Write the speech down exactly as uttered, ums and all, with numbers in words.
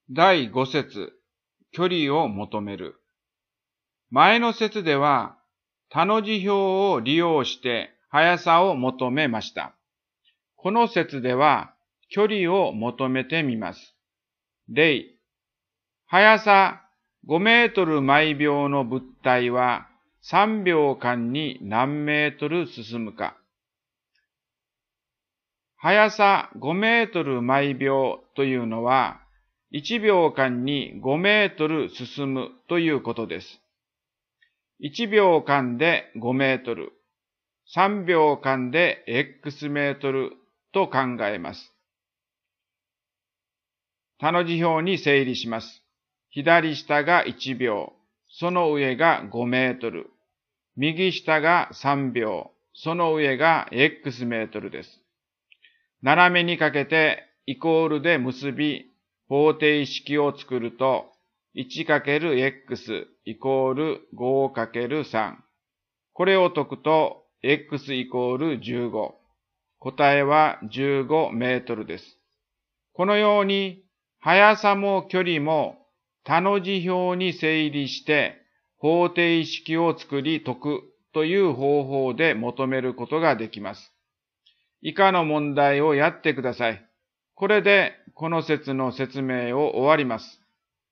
だいご節、距離を求める。前の節では、他の字表を利用して速さを求めました。この節では、距離を求めてみます。例、速さごメートル毎秒の物体はさんびょうかんに何メートル進むか。速さごメートル毎秒というのは、いちびょうかんにごメートル進むということです。いちびょうかんでごメートル、さんびょうかんで X メートルと考えます。他の字表に整理します。左下がいちびょう、その上がごメートル。右下がさんびょう、その上が X メートルです。斜めにかけてイコールで結び、方程式を作ると、いちかけるエックス イコール ごかけるさん。これを解くと、x イコールじゅうご。答えはじゅうごメートルです。このように、速さも距離も他の字表に整理して方程式を作り解くという方法で求めることができます。以下の問題をやってください。これでこの節の説明を終わります。